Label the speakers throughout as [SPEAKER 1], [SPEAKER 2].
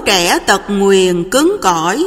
[SPEAKER 1] trẻ tật nguyền cứng cỏi.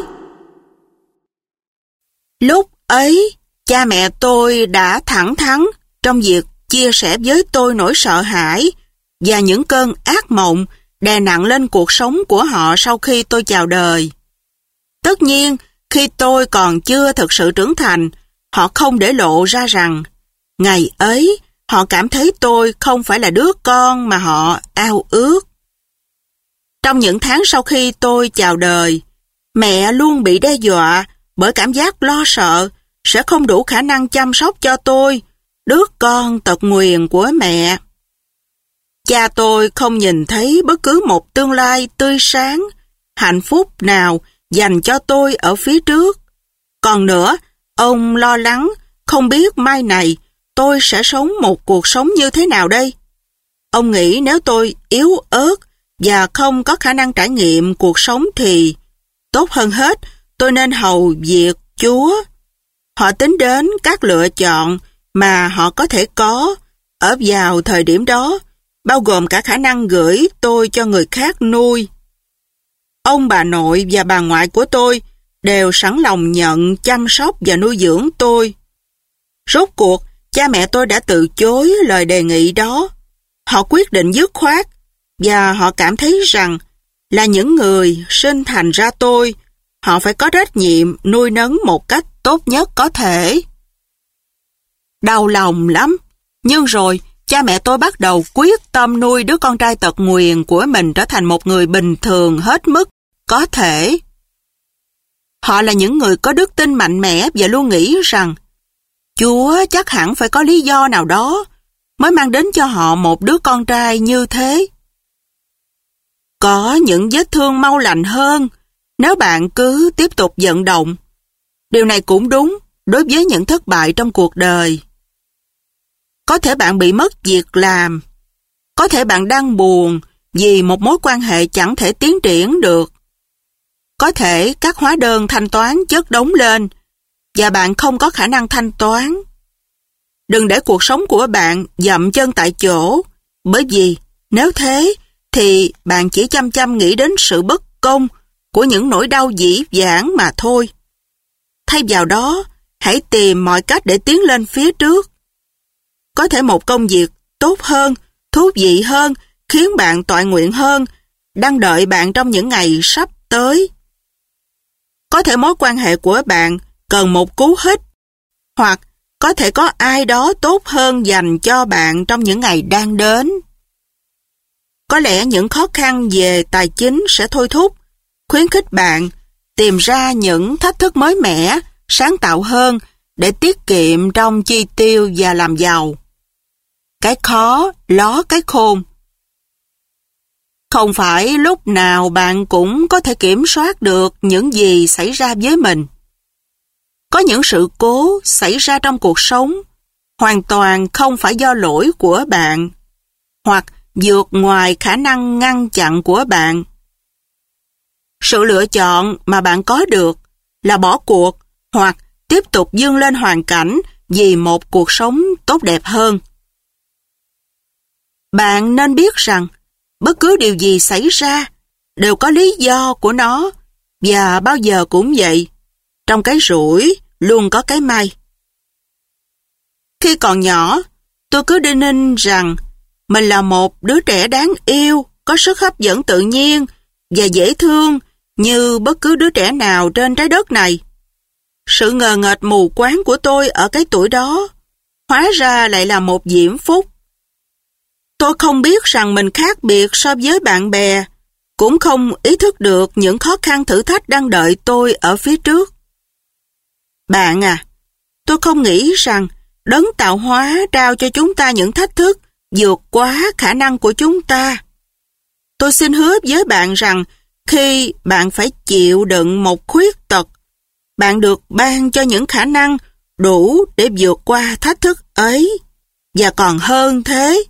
[SPEAKER 1] Lúc ấy, cha mẹ tôi đã thẳng thắn trong việc chia sẻ với tôi nỗi sợ hãi và những cơn ác mộng đè nặng lên cuộc sống của họ sau khi tôi chào đời. Tất nhiên, khi tôi còn chưa thực sự trưởng thành, họ không để lộ ra rằng ngày ấy họ cảm thấy tôi không phải là đứa con mà họ ao ước. Trong những tháng sau khi tôi chào đời, mẹ luôn bị đe dọa bởi cảm giác lo sợ sẽ không đủ khả năng chăm sóc cho tôi, đứa con tật nguyền của mẹ. Cha tôi không nhìn thấy bất cứ một tương lai tươi sáng, hạnh phúc nào dành cho tôi ở phía trước. Còn nữa, ông lo lắng không biết mai này tôi sẽ sống một cuộc sống như thế nào đây. Ông nghĩ nếu tôi yếu ớt và không có khả năng trải nghiệm cuộc sống thì tốt hơn hết tôi nên hầu việc Chúa. Họ tính đến các lựa chọn mà họ có thể có ở vào thời điểm đó, bao gồm cả khả năng gửi tôi cho người khác nuôi. Ông bà nội và bà ngoại của tôi đều sẵn lòng nhận chăm sóc và nuôi dưỡng tôi. Rốt cuộc, cha mẹ tôi đã từ chối lời đề nghị đó. Họ quyết định dứt khoát và họ cảm thấy rằng là những người sinh thành ra tôi, họ phải có trách nhiệm nuôi nấng một cách tốt nhất có thể. Đau lòng lắm, nhưng rồi cha mẹ tôi bắt đầu quyết tâm nuôi đứa con trai tật nguyền của mình trở thành một người bình thường hết mức có thể. Họ là những người có đức tin mạnh mẽ và luôn nghĩ rằng Chúa chắc hẳn phải có lý do nào đó mới mang đến cho họ một đứa con trai như thế. Có những vết thương mau lành hơn nếu bạn cứ tiếp tục vận động. Điều này cũng đúng đối với những thất bại trong cuộc đời. Có thể bạn bị mất việc làm. Có thể bạn đang buồn vì một mối quan hệ chẳng thể tiến triển được. Có thể các hóa đơn thanh toán chất đống lên và bạn không có khả năng thanh toán. Đừng để cuộc sống của bạn dậm chân tại chỗ, bởi vì nếu thế thì bạn chỉ chăm chăm nghĩ đến sự bất công của những nỗi đau dĩ vãng mà thôi. Thay vào đó, hãy tìm mọi cách để tiến lên phía trước. Có thể một công việc tốt hơn, thú vị hơn, khiến bạn toại nguyện hơn, đang đợi bạn trong những ngày sắp tới. Có thể mối quan hệ của bạn cần một cú hích, hoặc có thể có ai đó tốt hơn dành cho bạn trong những ngày đang đến. Có lẽ những khó khăn về tài chính sẽ thôi thúc, khuyến khích bạn tìm ra những thách thức mới mẻ, sáng tạo hơn để tiết kiệm trong chi tiêu và làm giàu. Cái khó ló cái khôn. Không phải lúc nào bạn cũng có thể kiểm soát được những gì xảy ra với mình. Có những sự cố xảy ra trong cuộc sống hoàn toàn không phải do lỗi của bạn, hoặc vượt ngoài khả năng ngăn chặn của bạn. Sự lựa chọn mà bạn có được là bỏ cuộc hoặc tiếp tục vươn lên hoàn cảnh vì một cuộc sống tốt đẹp hơn. Bạn nên biết rằng bất cứ điều gì xảy ra đều có lý do của nó, và bao giờ cũng vậy. Trong cái rủi luôn có cái may. Khi còn nhỏ, tôi cứ đinh ninh rằng mình là một đứa trẻ đáng yêu, có sức hấp dẫn tự nhiên và dễ thương như bất cứ đứa trẻ nào trên trái đất này. Sự ngờ nghệch mù quáng của tôi ở cái tuổi đó hóa ra lại là một diễm phúc. Tôi không biết rằng mình khác biệt so với bạn bè, cũng không ý thức được những khó khăn thử thách đang đợi tôi ở phía trước. Bạn à, tôi không nghĩ rằng đấng tạo hóa trao cho chúng ta những thách thức vượt quá khả năng của chúng ta. Tôi xin hứa với bạn rằng khi bạn phải chịu đựng một khuyết tật, bạn được ban cho những khả năng đủ để vượt qua thách thức ấy, và còn hơn thế.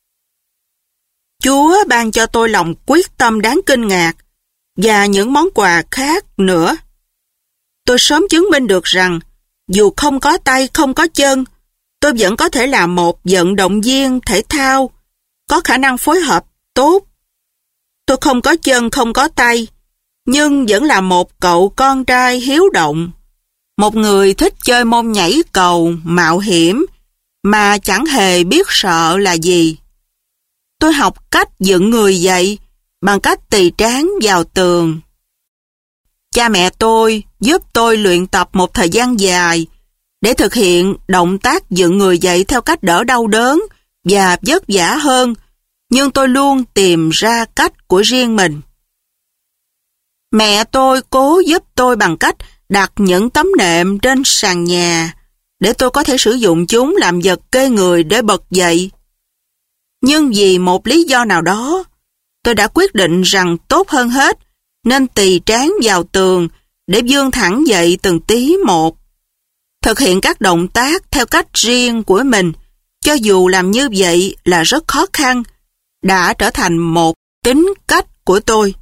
[SPEAKER 1] Chúa ban cho tôi lòng quyết tâm đáng kinh ngạc và những món quà khác nữa. Tôi sớm chứng minh được rằng dù không có tay, không có chân, tôi vẫn có thể là một vận động viên thể thao, có khả năng phối hợp tốt. Tôi không có chân, không có tay, nhưng vẫn là một cậu con trai hiếu động. Một người thích chơi môn nhảy cầu, mạo hiểm, mà chẳng hề biết sợ là gì. Tôi học cách dựng người dậy bằng cách tì trán vào tường. Cha mẹ tôi giúp tôi luyện tập một thời gian dài để thực hiện động tác dựng người dậy theo cách đỡ đau đớn và vất vả hơn, nhưng tôi luôn tìm ra cách của riêng mình. Mẹ tôi cố giúp tôi bằng cách đặt những tấm nệm trên sàn nhà để tôi có thể sử dụng chúng làm vật kê người để bật dậy. Nhưng vì một lý do nào đó, tôi đã quyết định rằng tốt hơn hết nên tì trán vào tường để vươn thẳng dậy từng tí một. Thực hiện các động tác theo cách riêng của mình, cho dù làm như vậy là rất khó khăn, đã trở thành một tính cách của tôi.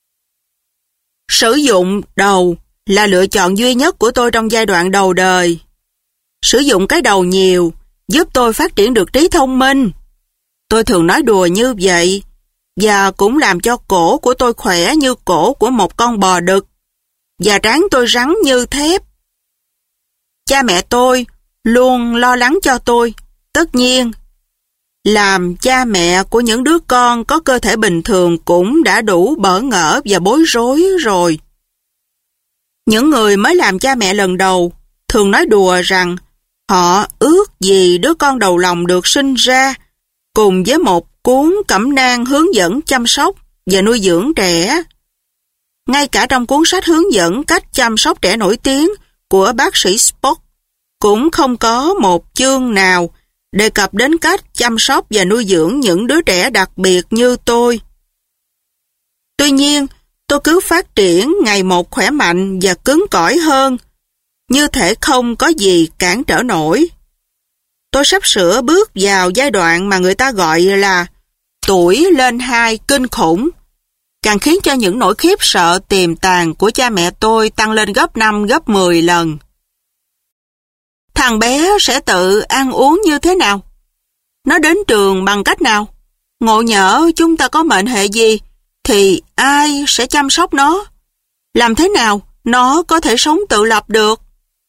[SPEAKER 1] Sử dụng đầu là lựa chọn duy nhất của tôi trong giai đoạn đầu đời. Sử dụng cái đầu nhiều giúp tôi phát triển được trí thông minh. Tôi thường nói đùa như vậy, và cũng làm cho cổ của tôi khỏe như cổ của một con bò đực, và trán tôi rắn như thép. Cha mẹ tôi luôn lo lắng cho tôi. Tất nhiên, làm cha mẹ của những đứa con có cơ thể bình thường cũng đã đủ bỡ ngỡ và bối rối rồi. Những người mới làm cha mẹ lần đầu thường nói đùa rằng họ ước gì đứa con đầu lòng được sinh ra cùng với một cuốn cẩm nang hướng dẫn chăm sóc và nuôi dưỡng trẻ. Ngay cả trong cuốn sách hướng dẫn cách chăm sóc trẻ nổi tiếng của bác sĩ Spock cũng không có một chương nào đề cập đến cách chăm sóc và nuôi dưỡng những đứa trẻ đặc biệt như tôi. Tuy nhiên, tôi cứ phát triển ngày một khỏe mạnh và cứng cỏi hơn, như thể không có gì cản trở nổi. Tôi sắp sửa bước vào giai đoạn mà người ta gọi là tuổi lên 2 kinh khủng, càng khiến cho những nỗi khiếp sợ tiềm tàng của cha mẹ tôi tăng lên gấp 5, gấp 10 lần. Thằng bé sẽ tự ăn uống như thế nào? Nó đến trường bằng cách nào? Ngộ nhỡ chúng ta có mệnh hệ gì, thì ai sẽ chăm sóc nó? Làm thế nào nó có thể sống tự lập được?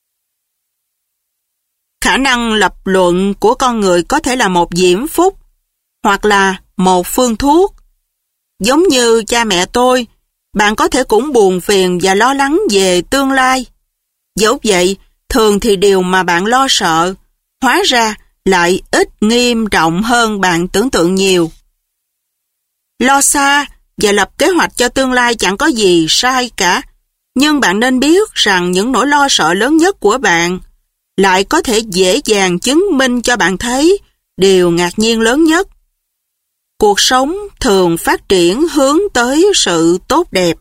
[SPEAKER 1] Khả năng lập luận của con người có thể là một diễm phúc, hoặc là một phương thuốc. Giống như cha mẹ tôi, bạn có thể cũng buồn phiền và lo lắng về tương lai. Dẫu vậy, thường thì điều mà bạn lo sợ, hóa ra lại ít nghiêm trọng hơn bạn tưởng tượng nhiều. Lo xa và lập kế hoạch cho tương lai chẳng có gì sai cả, nhưng bạn nên biết rằng những nỗi lo sợ lớn nhất của bạn lại có thể dễ dàng chứng minh cho bạn thấy điều ngạc nhiên lớn nhất. Cuộc sống thường phát triển hướng tới sự tốt đẹp.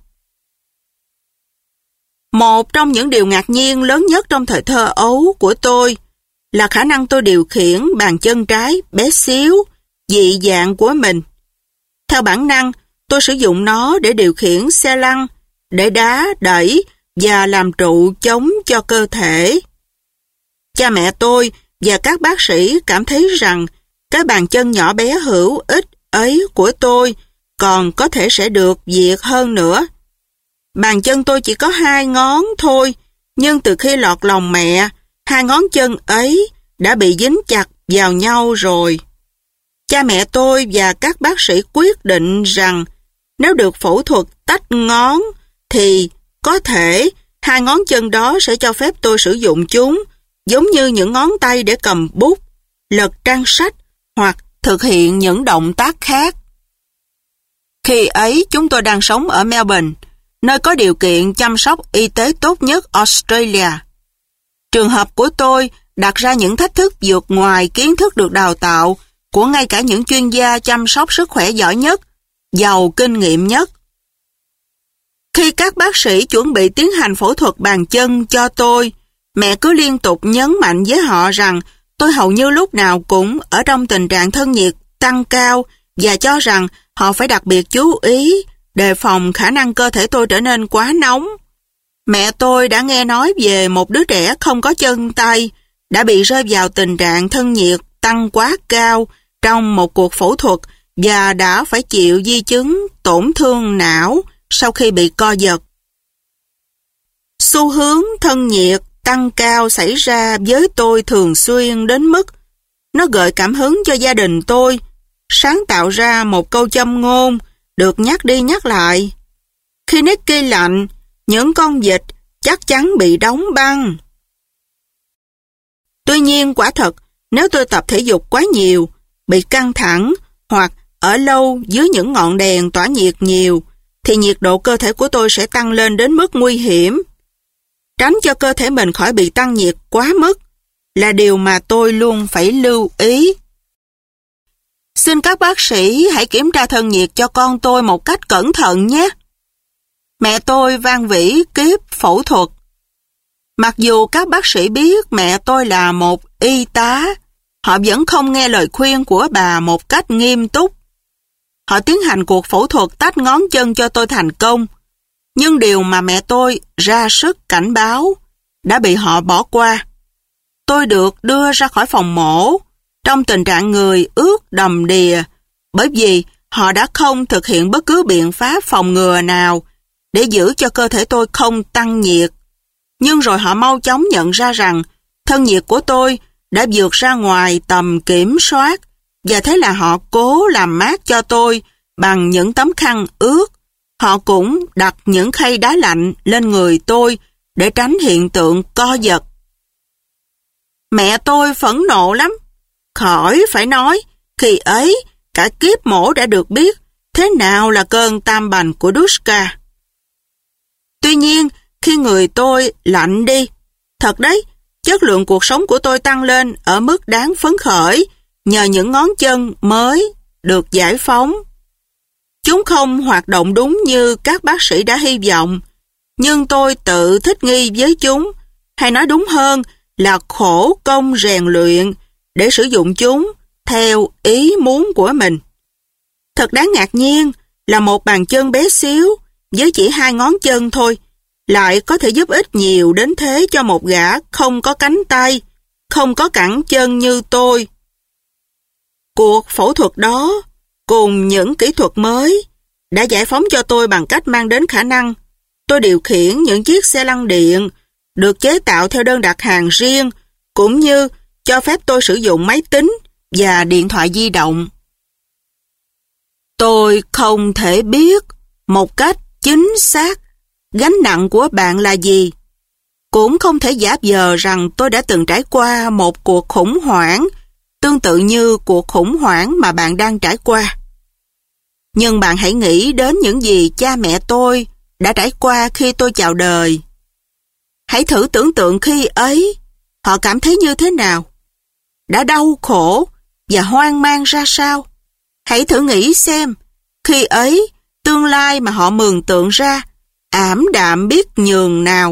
[SPEAKER 1] Một trong những điều ngạc nhiên lớn nhất trong thời thơ ấu của tôi là khả năng tôi điều khiển bàn chân trái bé xíu, dị dạng của mình. Theo bản năng, tôi sử dụng nó để điều khiển xe lăn, để đá, đẩy và làm trụ chống cho cơ thể. Cha mẹ tôi và các bác sĩ cảm thấy rằng cái bàn chân nhỏ bé hữu ích ấy của tôi còn có thể sẽ được việc hơn nữa. Bàn chân tôi chỉ có 2 ngón thôi, nhưng từ khi lọt lòng mẹ, 2 ngón chân ấy đã bị dính chặt vào nhau rồi. Cha mẹ tôi và các bác sĩ quyết định rằng nếu được phẫu thuật tách ngón thì có thể 2 ngón chân đó sẽ cho phép tôi sử dụng chúng giống như những ngón tay để cầm bút, lật trang sách hoặc thực hiện những động tác khác. Khi ấy chúng tôi đang sống ở Melbourne, nơi có điều kiện chăm sóc y tế tốt nhất Australia. Trường hợp của tôi đặt ra những thách thức vượt ngoài kiến thức được đào tạo của ngay cả những chuyên gia chăm sóc sức khỏe giỏi nhất, giàu kinh nghiệm nhất. Khi các bác sĩ chuẩn bị tiến hành phẫu thuật bàn chân cho tôi, mẹ cứ liên tục nhấn mạnh với họ rằng tôi hầu như lúc nào cũng ở trong tình trạng thân nhiệt tăng cao và cho rằng họ phải đặc biệt chú ý, đề phòng khả năng cơ thể tôi trở nên quá nóng. Mẹ tôi đã nghe nói về một đứa trẻ không có chân tay, đã bị rơi vào tình trạng thân nhiệt tăng quá cao trong một cuộc phẫu thuật và đã phải chịu di chứng tổn thương não sau khi bị co giật. Xu hướng thân nhiệt tăng cao xảy ra với tôi thường xuyên đến mức nó gợi cảm hứng cho gia đình tôi, sáng tạo ra một câu châm ngôn được nhắc đi nhắc lại. Khi Nicky lạnh, những con vịt chắc chắn bị đóng băng. Tuy nhiên quả thật, nếu tôi tập thể dục quá nhiều, bị căng thẳng hoặc ở lâu dưới những ngọn đèn tỏa nhiệt nhiều, thì nhiệt độ cơ thể của tôi sẽ tăng lên đến mức nguy hiểm. Tránh cho cơ thể mình khỏi bị tăng nhiệt quá mức là điều mà tôi luôn phải lưu ý. Xin các bác sĩ hãy kiểm tra thân nhiệt cho con tôi một cách cẩn thận nhé. Mẹ tôi van vỉ kiếp phẫu thuật. Mặc dù các bác sĩ biết mẹ tôi là một y tá, họ vẫn không nghe lời khuyên của bà một cách nghiêm túc. Họ tiến hành cuộc phẫu thuật tách ngón chân cho tôi thành công, nhưng điều mà mẹ tôi ra sức cảnh báo đã bị họ bỏ qua. Tôi được đưa ra khỏi phòng mổ trong tình trạng người ướt đầm đìa, bởi vì họ đã không thực hiện bất cứ biện pháp phòng ngừa nào để giữ cho cơ thể tôi không tăng nhiệt. Nhưng rồi họ mau chóng nhận ra rằng thân nhiệt của tôi đã vượt ra ngoài tầm kiểm soát, và thế là họ cố làm mát cho tôi bằng những tấm khăn ướt. Họ cũng đặt những khay đá lạnh lên người tôi để tránh hiện tượng co giật. Mẹ tôi phẫn nộ lắm. Khỏi phải nói, khi ấy cả kiếp mổ đã được biết thế nào là cơn tam bành của Dushka. Tuy nhiên, khi người tôi lạnh đi, thật đấy, chất lượng cuộc sống của tôi tăng lên ở mức đáng phấn khởi nhờ những ngón chân mới được giải phóng. Chúng không hoạt động đúng như các bác sĩ đã hy vọng, nhưng tôi tự thích nghi với chúng, hay nói đúng hơn là khổ công rèn luyện để sử dụng chúng theo ý muốn của mình. Thật đáng ngạc nhiên là một bàn chân bé xíu với chỉ 2 ngón chân thôi lại có thể giúp ích nhiều đến thế cho một gã không có cánh tay, không có cẳng chân như tôi. Cuộc phẫu thuật đó cùng những kỹ thuật mới đã giải phóng cho tôi bằng cách mang đến khả năng tôi điều khiển những chiếc xe lăn điện được chế tạo theo đơn đặt hàng riêng, cũng như cho phép tôi sử dụng máy tính và điện thoại di động. Tôi không thể biết một cách chính xác gánh nặng của bạn là gì. Cũng không thể giả vờ rằng tôi đã từng trải qua một cuộc khủng hoảng tương tự như cuộc khủng hoảng mà bạn đang trải qua. Nhưng bạn hãy nghĩ đến những gì cha mẹ tôi đã trải qua khi tôi chào đời. Hãy thử tưởng tượng khi ấy họ cảm thấy như thế nào, đã đau khổ và hoang mang ra sao. Hãy thử nghĩ xem, khi ấy tương lai mà họ mường tượng ra ảm đạm biết nhường nào.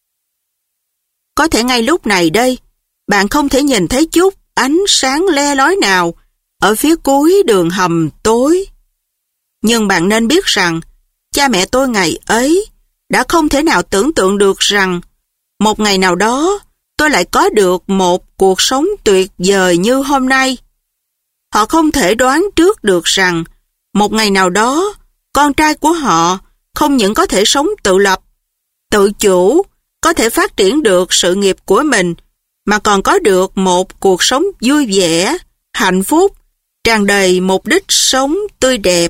[SPEAKER 1] Có thể ngay lúc này đây, bạn không thể nhìn thấy chút ánh sáng le lói nào ở phía cuối đường hầm tối. Nhưng bạn nên biết rằng, cha mẹ tôi ngày ấy đã không thể nào tưởng tượng được rằng một ngày nào đó tôi lại có được một cuộc sống tuyệt vời như hôm nay. Họ không thể đoán trước được rằng một ngày nào đó con trai của họ không những có thể sống tự lập, tự chủ, có thể phát triển được sự nghiệp của mình, mà còn có được một cuộc sống vui vẻ, hạnh phúc, tràn đầy mục đích sống tươi đẹp.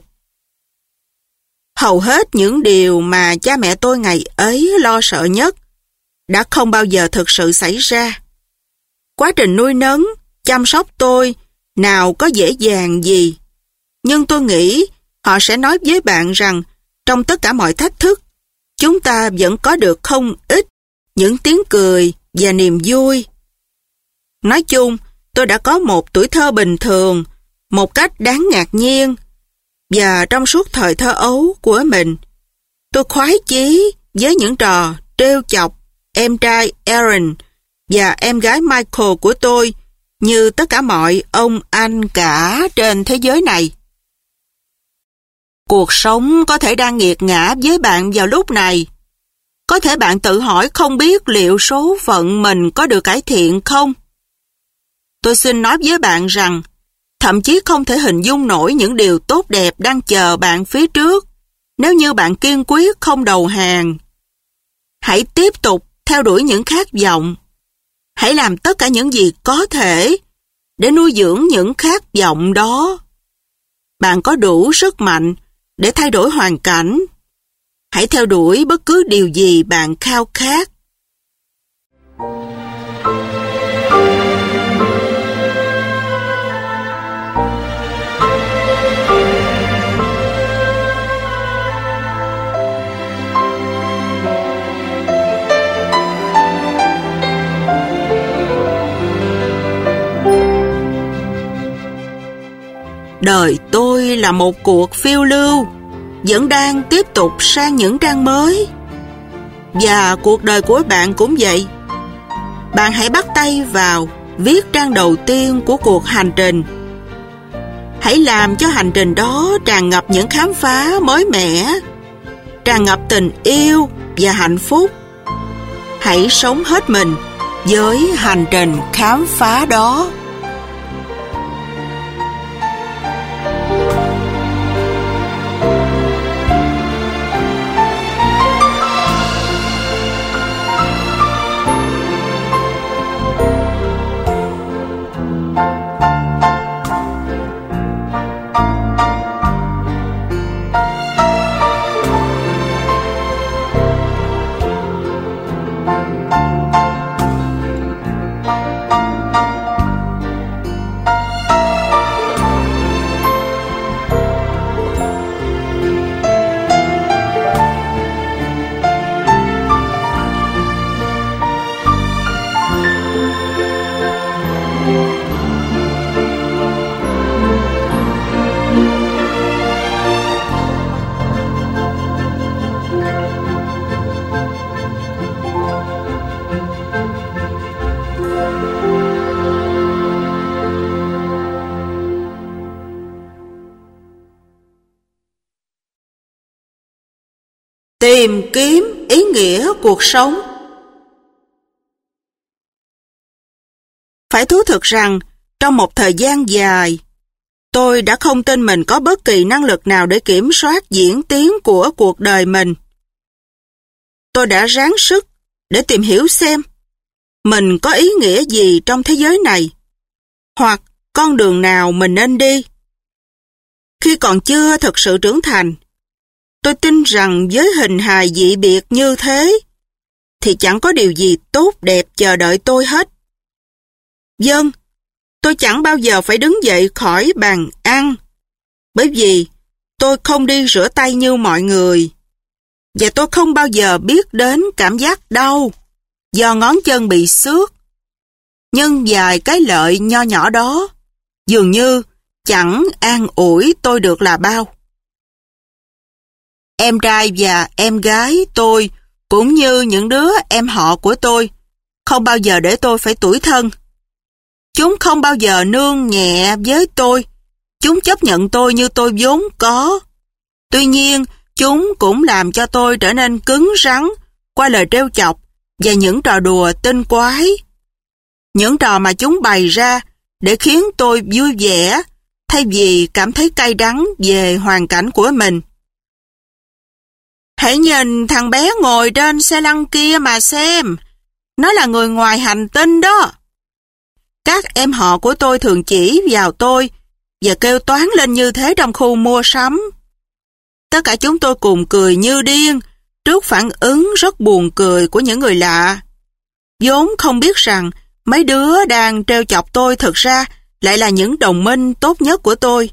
[SPEAKER 1] Hầu hết những điều mà cha mẹ tôi ngày ấy lo sợ nhất đã không bao giờ thực sự xảy ra. Quá trình nuôi nấng, chăm sóc tôi nào có dễ dàng gì. Nhưng tôi nghĩ họ sẽ nói với bạn rằng trong tất cả mọi thách thức, chúng ta vẫn có được không ít những tiếng cười và niềm vui. Nói chung, tôi đã có một tuổi thơ bình thường, một cách đáng ngạc nhiên. Và trong suốt thời thơ ấu của mình, tôi khoái chí với những trò trêu chọc em trai Aaron và em gái Michael của tôi như tất cả mọi ông anh cả trên thế giới này. Cuộc sống có thể đang nghiệt ngã với bạn vào lúc này. Có thể bạn tự hỏi không biết liệu số phận mình có được cải thiện không? Tôi xin nói với bạn rằng, thậm chí không thể hình dung nổi những điều tốt đẹp đang chờ bạn phía trước. nếu như bạn kiên quyết không đầu hàng. Hãy tiếp tục theo đuổi những khát vọng. Hãy làm tất cả những gì có thể để nuôi dưỡng những khát vọng đó. Bạn có đủ sức mạnh để thay đổi hoàn cảnh. Hãy theo đuổi bất cứ điều gì bạn khao khát. Đời tôi là một cuộc phiêu lưu, vẫn đang tiếp tục sang những trang mới. Và cuộc đời của bạn cũng vậy. Bạn hãy bắt tay vào viết trang đầu tiên của cuộc hành trình. Hãy làm cho hành trình đó tràn ngập những khám phá mới mẻ, tràn ngập tình yêu và hạnh phúc. Hãy sống hết mình với hành trình khám phá đó. Tìm kiếm ý nghĩa cuộc sống. Phải thú thực rằng, trong một thời gian dài, tôi đã không tin mình có bất kỳ năng lực nào để kiểm soát diễn tiến của cuộc đời mình. Tôi đã ráng sức để tìm hiểu xem mình có ý nghĩa gì trong thế giới này, hoặc con đường nào mình nên đi. Khi còn chưa thực sự trưởng thành, tôi tin rằng với hình hài dị biệt như thế, thì chẳng có điều gì tốt đẹp chờ đợi tôi hết. Vâng, tôi chẳng bao giờ phải đứng dậy khỏi bàn ăn, bởi vì tôi không đi rửa tay như mọi người. Và tôi không bao giờ biết đến cảm giác đau do ngón chân bị xước. Nhưng vài cái lợi nho nhỏ đó dường như chẳng an ủi tôi được là bao. Em trai và em gái tôi, cũng như những đứa em họ của tôi, không bao giờ để tôi phải tủi thân. Chúng không bao giờ nương nhẹ với tôi. Chúng chấp nhận tôi như tôi vốn có. Tuy nhiên, chúng cũng làm cho tôi trở nên cứng rắn qua lời trêu chọc và những trò đùa tinh quái. Những trò mà chúng bày ra để khiến tôi vui vẻ, thay vì cảm thấy cay đắng về hoàn cảnh của mình. Hãy nhìn thằng bé ngồi trên xe lăn kia mà xem. Nó là người ngoài hành tinh đó. Các em họ của tôi thường chỉ vào tôi và kêu toán lên như thế trong khu mua sắm. Tất cả chúng tôi cùng cười như điên trước phản ứng rất buồn cười của những người lạ, vốn không biết rằng mấy đứa đang trêu chọc tôi thực ra lại là những đồng minh tốt nhất của tôi.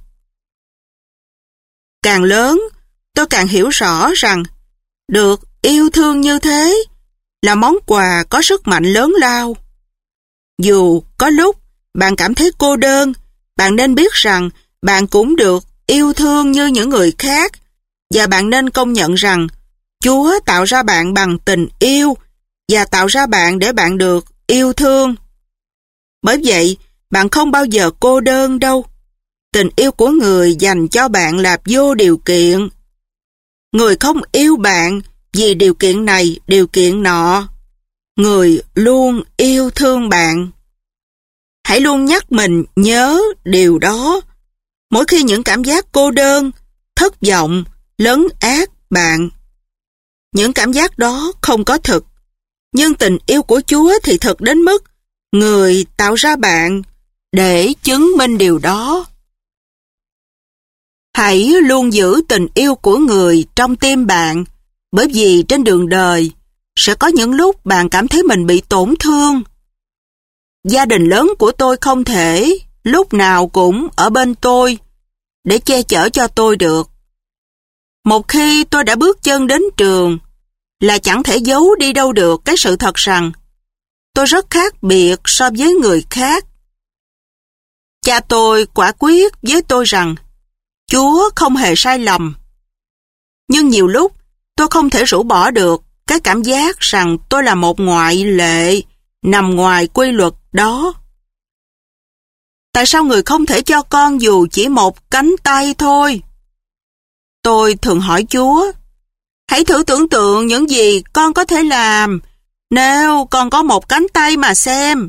[SPEAKER 1] Càng lớn, tôi càng hiểu rõ rằng được yêu thương như thế là món quà có sức mạnh lớn lao. Dù có lúc bạn cảm thấy cô đơn, bạn nên biết rằng bạn cũng được yêu thương như những người khác, và bạn nên công nhận rằng Chúa tạo ra bạn bằng tình yêu và tạo ra bạn để bạn được yêu thương. Bởi vậy, bạn không bao giờ cô đơn đâu. Tình yêu của người dành cho bạn là vô điều kiện. Người không yêu bạn vì điều kiện này, điều kiện nọ. Người luôn yêu thương bạn. Hãy luôn nhắc mình nhớ điều đó. Mỗi khi những cảm giác cô đơn, thất vọng, lấn át bạn. Những cảm giác đó không có thực, nhưng tình yêu của Chúa thì thực đến mức Người tạo ra bạn để chứng minh điều đó. Hãy luôn giữ tình yêu của Người trong tim bạn, bởi vì trên đường đời sẽ có những lúc bạn cảm thấy mình bị tổn thương. Gia đình lớn của tôi không thể lúc nào cũng ở bên tôi để che chở cho tôi được. Một khi tôi đã bước chân đến trường là chẳng thể giấu đi đâu được cái sự thật rằng tôi rất khác biệt so với người khác. Cha tôi quả quyết với tôi rằng Chúa không hề sai lầm. Nhưng nhiều lúc tôi không thể rũ bỏ được cái cảm giác rằng tôi là một ngoại lệ nằm ngoài quy luật đó. Tại sao Người không thể cho con dù chỉ một cánh tay thôi? Tôi thường hỏi Chúa, hãy thử tưởng tượng những gì con có thể làm nếu con có một cánh tay mà xem.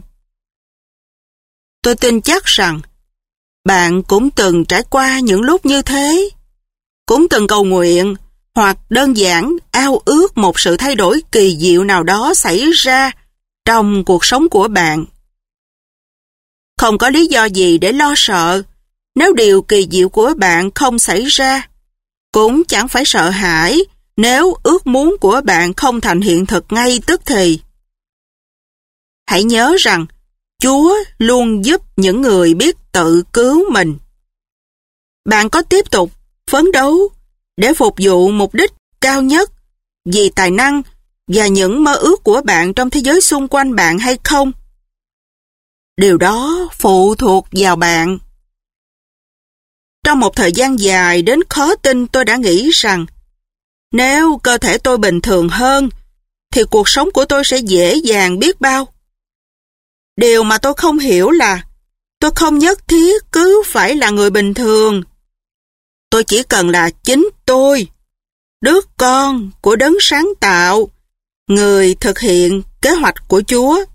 [SPEAKER 1] Tôi tin chắc rằng bạn cũng từng trải qua những lúc như thế, cũng từng cầu nguyện hoặc đơn giản ao ước một sự thay đổi kỳ diệu nào đó xảy ra trong cuộc sống của bạn. Không có lý do gì để lo sợ nếu điều kỳ diệu của bạn không xảy ra, cũng chẳng phải sợ hãi nếu ước muốn của bạn không thành hiện thực ngay tức thì. Hãy nhớ rằng Chúa luôn giúp những người biết tự cứu mình. Bạn có tiếp tục phấn đấu để phục vụ mục đích cao nhất vì tài năng và những mơ ước của bạn trong thế giới xung quanh bạn hay không? Điều đó phụ thuộc vào bạn. Trong một thời gian dài đến khó tin, tôi đã nghĩ rằng nếu cơ thể tôi bình thường hơn thì cuộc sống của tôi sẽ dễ dàng biết bao. Điều mà tôi không hiểu là tôi không nhất thiết cứ phải là người bình thường. Tôi chỉ cần là chính tôi, đứa con của Đấng sáng tạo, người thực hiện kế hoạch của Chúa.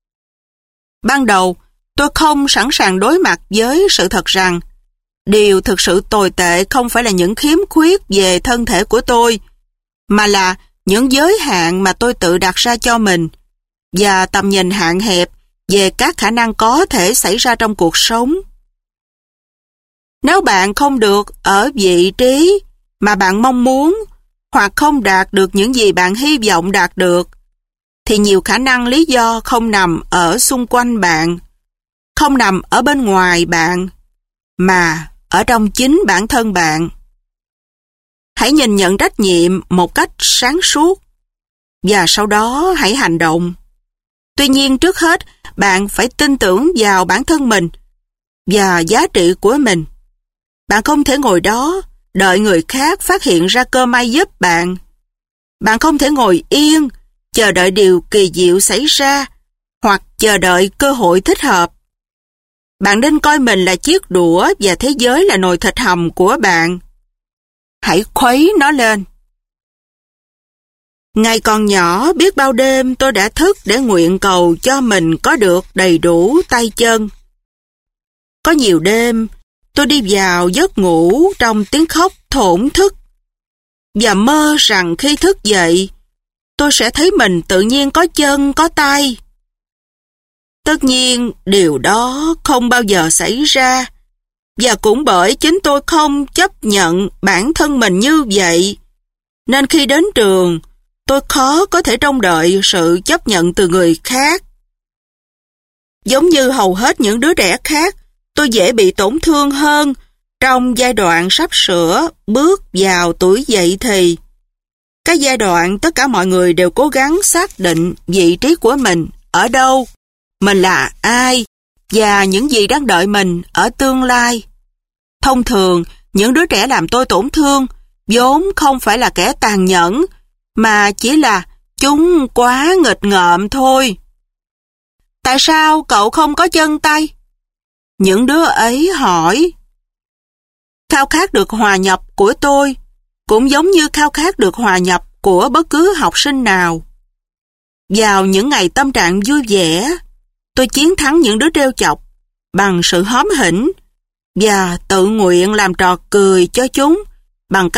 [SPEAKER 1] Ban đầu, tôi không sẵn sàng đối mặt với sự thật rằng điều thực sự tồi tệ không phải là những khiếm khuyết về thân thể của tôi, mà là những giới hạn mà tôi tự đặt ra cho mình và tầm nhìn hạn hẹp về các khả năng có thể xảy ra trong cuộc sống. Nếu bạn không được ở vị trí mà bạn mong muốn hoặc không đạt được những gì bạn hy vọng đạt được, thì nhiều khả năng lý do không nằm ở xung quanh bạn, không nằm ở bên ngoài bạn, mà ở trong chính bản thân bạn. Hãy nhìn nhận trách nhiệm một cách sáng suốt và sau đó hãy hành động. Tuy nhiên trước hết, bạn phải tin tưởng vào bản thân mình và giá trị của mình. Bạn không thể ngồi đó đợi người khác phát hiện ra cơ may giúp bạn. Bạn không thể ngồi yên chờ đợi điều kỳ diệu xảy ra hoặc chờ đợi cơ hội thích hợp. Bạn nên coi mình là chiếc đũa và thế giới là nồi thịt hầm của bạn. Hãy khuấy nó lên. Ngày còn nhỏ, biết bao đêm tôi đã thức để nguyện cầu cho mình có được đầy đủ tay chân. Có nhiều đêm, tôi đi vào giấc ngủ trong tiếng khóc thổn thức và mơ rằng khi thức dậy, tôi sẽ thấy mình tự nhiên có chân, có tay. Tất nhiên, điều đó không bao giờ xảy ra, và cũng bởi chính tôi không chấp nhận bản thân mình như vậy, nên khi đến trường, tôi khó có thể trông đợi sự chấp nhận từ người khác. Giống như hầu hết những đứa trẻ khác, tôi dễ bị tổn thương hơn trong giai đoạn sắp sửa bước vào tuổi dậy thì. Cái giai đoạn tất cả mọi người đều cố gắng xác định vị trí của mình ở đâu, mình là ai và những gì đang đợi mình ở tương lai. Thông thường, những đứa trẻ làm tôi tổn thương vốn không phải là kẻ tàn nhẫn, mà chỉ là chúng quá nghịch ngợm thôi. Tại sao cậu không có chân tay? Những đứa ấy hỏi. Khao khát được hòa nhập của tôi cũng giống như khao khát được hòa nhập của bất cứ học sinh nào. Vào những ngày tâm trạng vui vẻ, tôi chiến thắng những đứa trêu chọc bằng sự hóm hỉnh và tự nguyện làm trò cười cho chúng bằng cách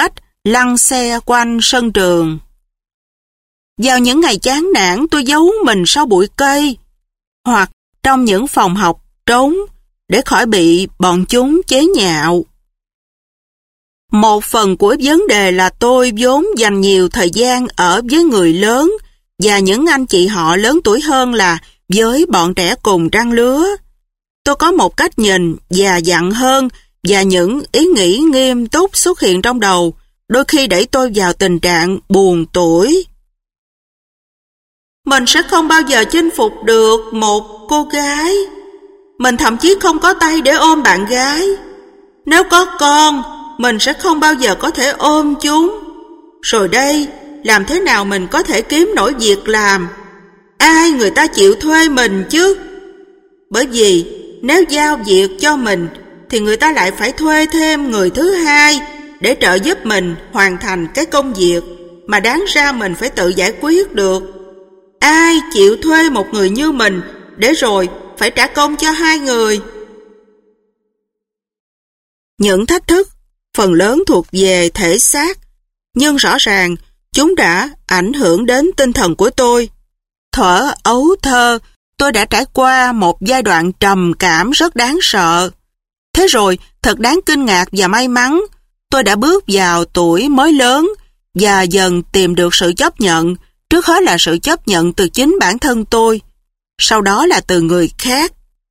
[SPEAKER 1] lăn xe quanh sân trường. Vào những ngày chán nản, tôi giấu mình sau bụi cây, hoặc trong những phòng học trống để khỏi bị bọn chúng chế nhạo. Một phần của vấn đề là tôi vốn dành nhiều thời gian ở với người lớn và những anh chị họ lớn tuổi hơn là với bọn trẻ cùng trang lứa. Tôi có một cách nhìn già dặn hơn và những ý nghĩ nghiêm túc xuất hiện trong đầu, đôi khi đẩy tôi vào tình trạng buồn tủi. Mình sẽ không bao giờ chinh phục được một cô gái. Mình thậm chí không có tay để ôm bạn gái. Nếu có con, mình sẽ không bao giờ có thể ôm chúng. Rồi đây, làm thế nào mình có thể kiếm nổi việc làm? Ai người ta chịu thuê mình chứ? Bởi vì nếu giao việc cho mình thì người ta lại phải thuê thêm người thứ hai để trợ giúp mình hoàn thành cái công việc mà đáng ra mình phải tự giải quyết được. Ai chịu thuê một người như mình để rồi phải trả công cho hai người? Những thách thức phần lớn thuộc về thể xác, nhưng rõ ràng chúng đã ảnh hưởng đến tinh thần của tôi. Thuở ấu thơ, tôi đã trải qua một giai đoạn trầm cảm rất đáng sợ. Thế rồi, thật đáng kinh ngạc và may mắn, tôi đã bước vào tuổi mới lớn và dần tìm được sự chấp nhận, trước hết là sự chấp nhận từ chính bản thân tôi, sau đó là từ người khác.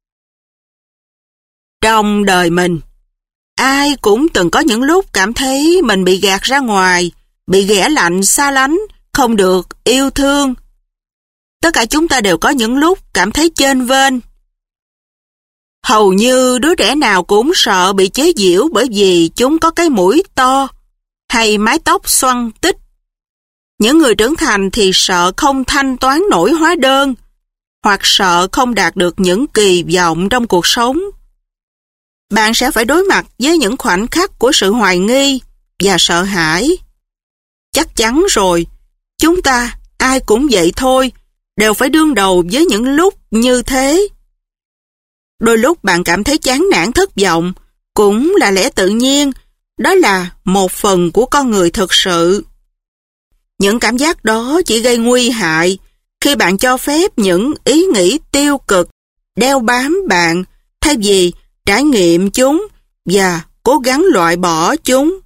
[SPEAKER 1] Trong đời mình, ai cũng từng có những lúc cảm thấy mình bị gạt ra ngoài, bị ghẻ lạnh, xa lánh, không được yêu thương. Tất cả chúng ta đều có những lúc cảm thấy chênh vênh. Hầu như đứa trẻ nào cũng sợ bị chế giễu bởi vì chúng có cái mũi to hay mái tóc xoăn tích. Những người trưởng thành thì sợ không thanh toán nổi hóa đơn hoặc sợ không đạt được những kỳ vọng trong cuộc sống. Bạn sẽ phải đối mặt với những khoảnh khắc của sự hoài nghi và sợ hãi. Chắc chắn rồi, chúng ta ai cũng vậy thôi, đều phải đương đầu với những lúc như thế. Đôi lúc bạn cảm thấy chán nản thất vọng, cũng là lẽ tự nhiên, đó là một phần của con người thực sự. Những cảm giác đó chỉ gây nguy hại khi bạn cho phép những ý nghĩ tiêu cực đeo bám bạn thay vì trải nghiệm chúng và cố gắng loại bỏ chúng.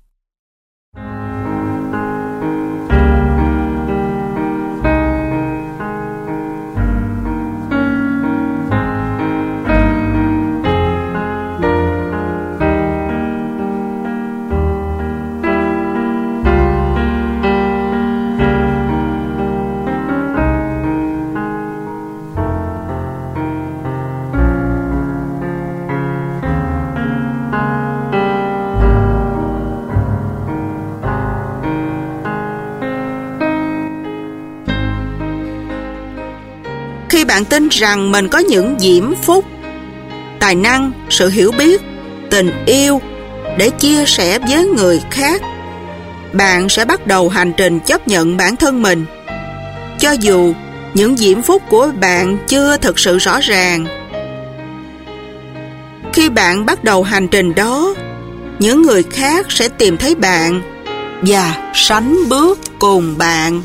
[SPEAKER 1] Khi bạn tin rằng mình có những diễm phúc, tài năng, sự hiểu biết, tình yêu để chia sẻ với người khác, bạn sẽ bắt đầu hành trình chấp nhận bản thân mình. Cho dù những diễm phúc của bạn chưa thực sự rõ ràng. Khi bạn bắt đầu hành trình đó, những người khác sẽ tìm thấy bạn và sánh bước cùng bạn.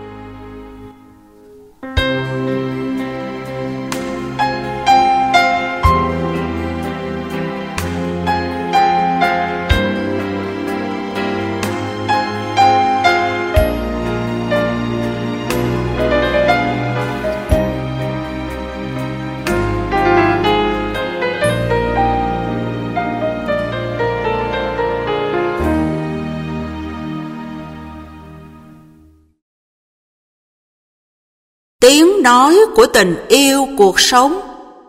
[SPEAKER 1] Tiếng nói của tình yêu cuộc sống.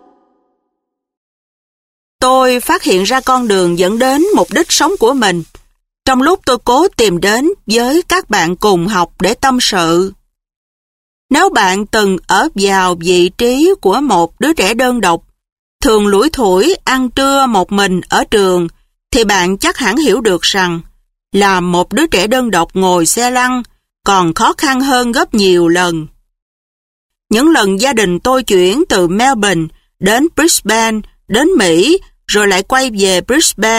[SPEAKER 1] Tôi phát hiện ra con đường dẫn đến mục đích sống của mình trong lúc tôi cố tìm đến với các bạn cùng học để tâm sự. Nếu bạn từng ở vào vị trí của một đứa trẻ đơn độc, thường lủi thủi ăn trưa một mình ở trường, thì bạn chắc hẳn hiểu được rằng làm một đứa trẻ đơn độc ngồi xe lăn còn khó khăn hơn gấp nhiều lần. Những lần gia đình tôi chuyển từ Melbourne đến Brisbane, đến Mỹ, rồi lại quay về Brisbane,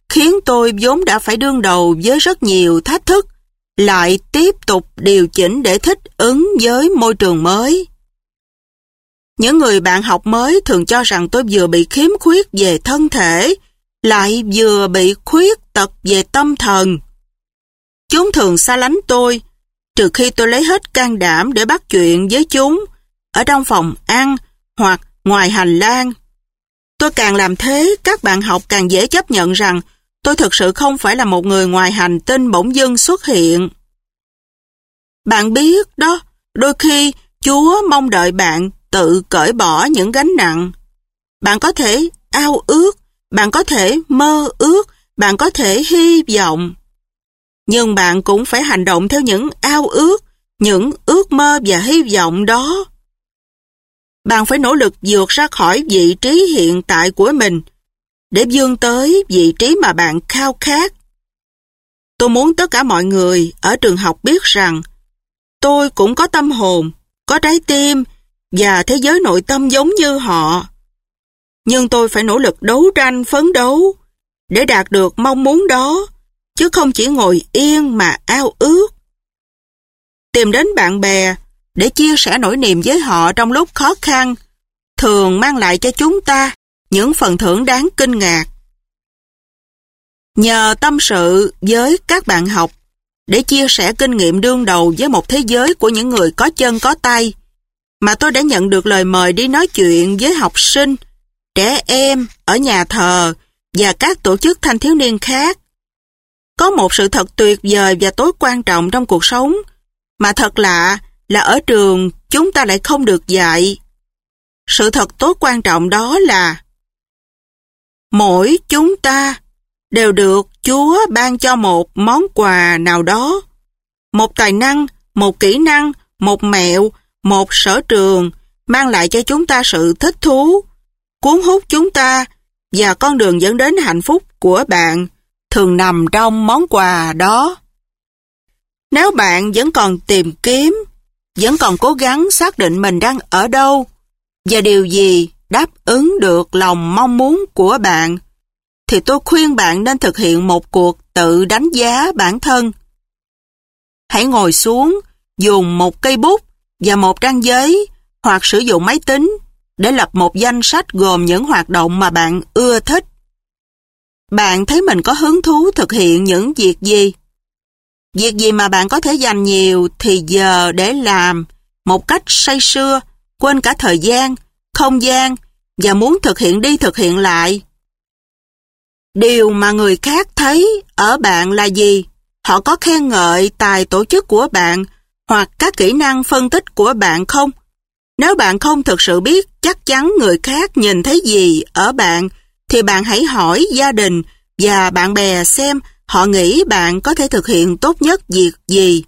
[SPEAKER 1] khiến tôi vốn đã phải đương đầu với rất nhiều thách thức, lại tiếp tục điều chỉnh để thích ứng với môi trường mới. Những người bạn học mới thường cho rằng tôi vừa bị khiếm khuyết về thân thể, lại vừa bị khuyết tật về tâm thần. Chúng thường xa lánh tôi, trừ khi tôi lấy hết can đảm để bắt chuyện với chúng, ở trong phòng ăn hoặc ngoài hành lang. Tôi càng làm thế, các bạn học càng dễ chấp nhận rằng tôi thực sự không phải là một người ngoài hành tinh bỗng dưng xuất hiện. Bạn biết đó, đôi khi Chúa mong đợi bạn tự cởi bỏ những gánh nặng. Bạn có thể ao ước, bạn có thể mơ ước, bạn có thể hy vọng. Nhưng bạn cũng phải hành động theo những ao ước, những ước mơ và hy vọng đó. Bạn phải nỗ lực vượt ra khỏi vị trí hiện tại của mình để vươn tới vị trí mà bạn khao khát. Tôi muốn tất cả mọi người ở trường học biết rằng tôi cũng có tâm hồn, có trái tim và thế giới nội tâm giống như họ. Nhưng tôi phải nỗ lực đấu tranh phấn đấu để đạt được mong muốn đó, chứ không chỉ ngồi yên mà ao ước. Tìm đến bạn bè để chia sẻ nỗi niềm với họ trong lúc khó khăn thường mang lại cho chúng ta những phần thưởng đáng kinh ngạc. Nhờ tâm sự với các bạn học để chia sẻ kinh nghiệm đương đầu với một thế giới của những người có chân có tay, mà tôi đã nhận được lời mời đi nói chuyện với học sinh, trẻ em ở nhà thờ và các tổ chức thanh thiếu niên khác. Có một sự thật tuyệt vời và tối quan trọng trong cuộc sống mà thật lạ là ở trường chúng ta lại không được dạy. Sự thật tối quan trọng đó là mỗi chúng ta đều được Chúa ban cho một món quà nào đó, một tài năng, một kỹ năng, một mẹo, một sở trường mang lại cho chúng ta sự thích thú, cuốn hút chúng ta, và con đường dẫn đến hạnh phúc của bạn thường nằm trong món quà đó. Nếu bạn vẫn còn tìm kiếm, vẫn còn cố gắng xác định mình đang ở đâu và điều gì đáp ứng được lòng mong muốn của bạn, thì tôi khuyên bạn nên thực hiện một cuộc tự đánh giá bản thân. Hãy ngồi xuống, dùng một cây bút và một trang giấy hoặc sử dụng máy tính để lập một danh sách gồm những hoạt động mà bạn ưa thích. Bạn thấy mình có hứng thú thực hiện những việc gì? Việc gì mà bạn có thể dành nhiều thì giờ để làm một cách say sưa, quên cả thời gian, không gian và muốn thực hiện đi thực hiện lại. Điều mà người khác thấy ở bạn là gì? Họ có khen ngợi tài tổ chức của bạn hoặc các kỹ năng phân tích của bạn không? Nếu bạn không thực sự biết chắc chắn người khác nhìn thấy gì ở bạn, thì bạn hãy hỏi gia đình và bạn bè xem họ nghĩ bạn có thể thực hiện tốt nhất việc gì.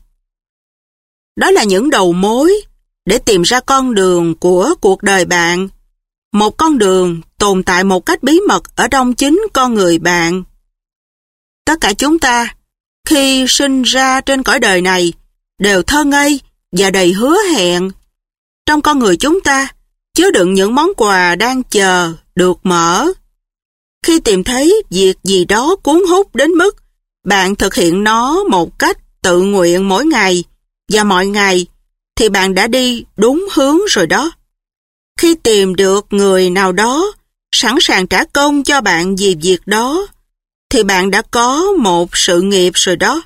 [SPEAKER 1] Đó là những đầu mối để tìm ra con đường của cuộc đời bạn. Một con đường tồn tại một cách bí mật ở trong chính con người bạn. Tất cả chúng ta, khi sinh ra trên cõi đời này, đều thơ ngây và đầy hứa hẹn. Trong con người chúng ta, chứa đựng những món quà đang chờ được mở. Khi tìm thấy việc gì đó cuốn hút đến mức bạn thực hiện nó một cách tự nguyện mỗi ngày và mọi ngày, thì bạn đã đi đúng hướng rồi đó. Khi tìm được người nào đó sẵn sàng trả công cho bạn vì việc đó, thì bạn đã có một sự nghiệp rồi đó.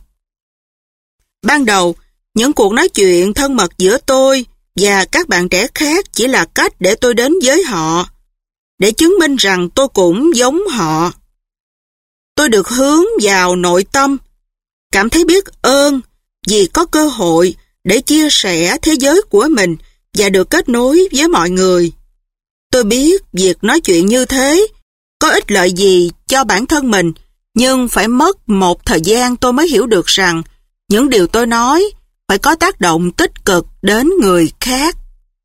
[SPEAKER 1] Ban đầu, những cuộc nói chuyện thân mật giữa tôi và các bạn trẻ khác chỉ là cách để tôi đến với họ, để chứng minh rằng tôi cũng giống họ. Tôi được hướng vào nội tâm, cảm thấy biết ơn vì có cơ hội để chia sẻ thế giới của mình và được kết nối với mọi người. Tôi biết việc nói chuyện như thế có ích lợi gì cho bản thân mình, nhưng phải mất một thời gian tôi mới hiểu được rằng những điều tôi nói phải có tác động tích cực đến người khác.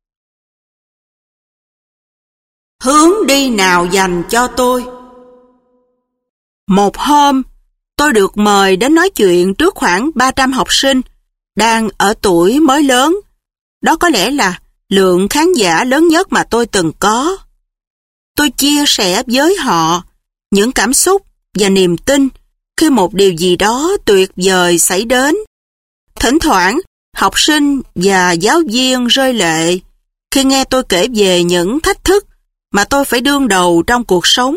[SPEAKER 1] Hướng đi nào dành cho tôi? Một hôm, tôi được mời đến nói chuyện trước khoảng 300 học sinh đang ở tuổi mới lớn. Đó có lẽ là lượng khán giả lớn nhất mà tôi từng có. Tôi chia sẻ với họ những cảm xúc và niềm tin khi một điều gì đó tuyệt vời xảy đến. Thỉnh thoảng, học sinh và giáo viên rơi lệ khi nghe tôi kể về những thách thức mà tôi phải đương đầu trong cuộc sống.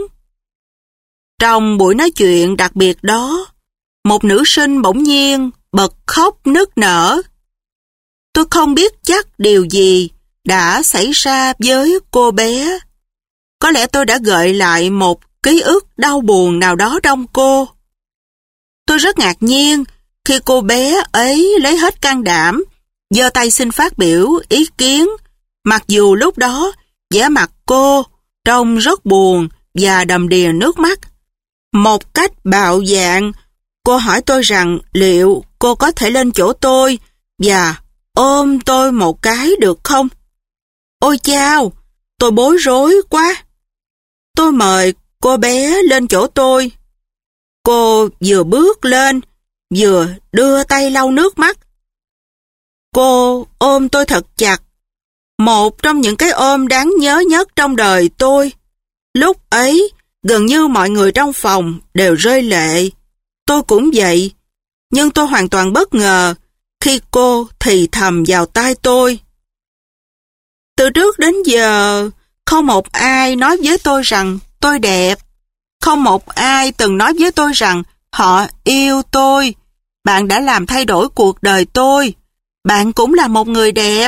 [SPEAKER 1] Trong buổi nói chuyện đặc biệt đó, một nữ sinh bỗng nhiên bật khóc nức nở. Tôi không biết chắc điều gì đã xảy ra với cô bé. Có lẽ tôi đã gợi lại một ký ức đau buồn nào đó trong cô. Tôi rất ngạc nhiên khi cô bé ấy lấy hết can đảm, giơ tay xin phát biểu ý kiến, mặc dù lúc đó vẻ mặt cô trông rất buồn và đầm đìa nước mắt. Một cách bạo dạn, cô hỏi tôi rằng liệu cô có thể lên chỗ tôi và ôm tôi một cái được không? Ôi chao, tôi bối rối quá. Tôi mời cô bé lên chỗ tôi. Cô vừa bước lên, vừa đưa tay lau nước mắt. Cô ôm tôi thật chặt, một trong những cái ôm đáng nhớ nhất trong đời tôi. Lúc ấy, gần như mọi người trong phòng đều rơi lệ. Tôi cũng vậy, nhưng tôi hoàn toàn bất ngờ khi cô thì thầm vào tai tôi. Từ trước đến giờ, không một ai nói với tôi rằng tôi đẹp. Không một ai từng nói với tôi rằng họ yêu tôi. Bạn đã làm thay đổi cuộc đời tôi. Bạn cũng là một người đẹp.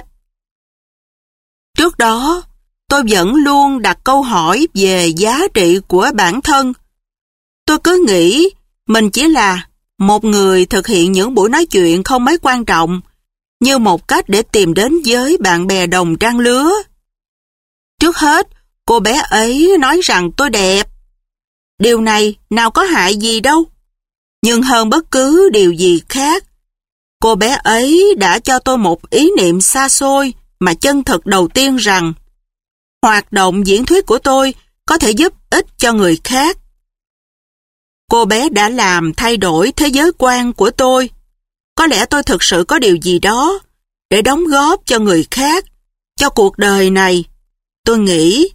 [SPEAKER 1] Trước đó, tôi vẫn luôn đặt câu hỏi về giá trị của bản thân. Tôi cứ nghĩ mình chỉ là một người thực hiện những buổi nói chuyện không mấy quan trọng, như một cách để tìm đến với bạn bè đồng trang lứa. Trước hết, cô bé ấy nói rằng tôi đẹp. Điều này nào có hại gì đâu. Nhưng hơn bất cứ điều gì khác, cô bé ấy đã cho tôi một ý niệm xa xôi mà chân thực đầu tiên rằng hoạt động diễn thuyết của tôi có thể giúp ích cho người khác. Cô bé đã làm thay đổi thế giới quan của tôi. Có lẽ tôi thực sự có điều gì đó để đóng góp cho người khác, cho cuộc đời này. Tôi nghĩ.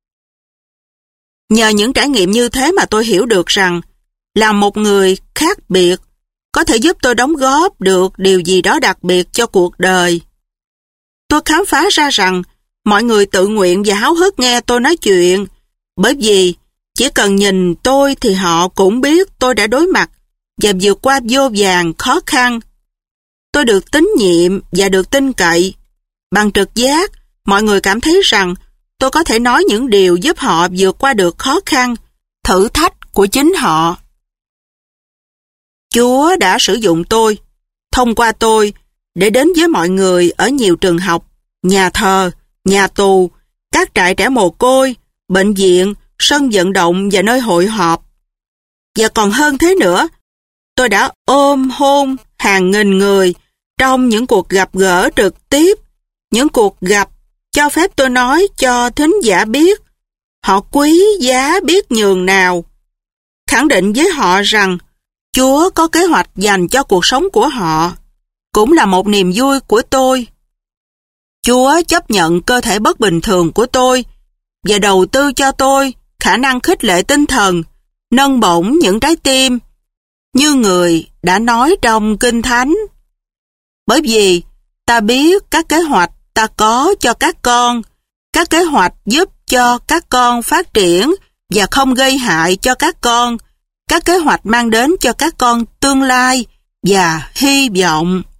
[SPEAKER 1] Nhờ những trải nghiệm như thế mà tôi hiểu được rằng là một người khác biệt có thể giúp tôi đóng góp được điều gì đó đặc biệt cho cuộc đời. Tôi khám phá ra rằng mọi người tự nguyện và háo hức nghe tôi nói chuyện, bởi vì chỉ cần nhìn tôi thì họ cũng biết tôi đã đối mặt và vượt qua vô vàn khó khăn. Tôi được tín nhiệm và được tin cậy. Bằng trực giác, mọi người cảm thấy rằng tôi có thể nói những điều giúp họ vượt qua được khó khăn, thử thách của chính họ. Chúa đã sử dụng tôi, thông qua tôi, để đến với mọi người ở nhiều trường học, nhà thờ, nhà tù, các trại trẻ mồ côi, bệnh viện, sân vận động và nơi hội họp. Và còn hơn thế nữa, tôi đã ôm hôn hàng nghìn người trong những cuộc gặp gỡ trực tiếp, những cuộc gặp cho phép tôi nói cho thính giả biết họ quý giá biết nhường nào, khẳng định với họ rằng Chúa có kế hoạch dành cho cuộc sống của họ, cũng là một niềm vui của tôi. Chúa chấp nhận cơ thể bất bình thường của tôi và đầu tư cho tôi khả năng khích lệ tinh thần, nâng bổng những trái tim, như người đã nói trong Kinh Thánh. Bởi vì ta biết các kế hoạch ta có cho các kế hoạch giúp cho các con phát triển và không gây hại cho các kế hoạch mang đến cho các con tương lai và hy vọng.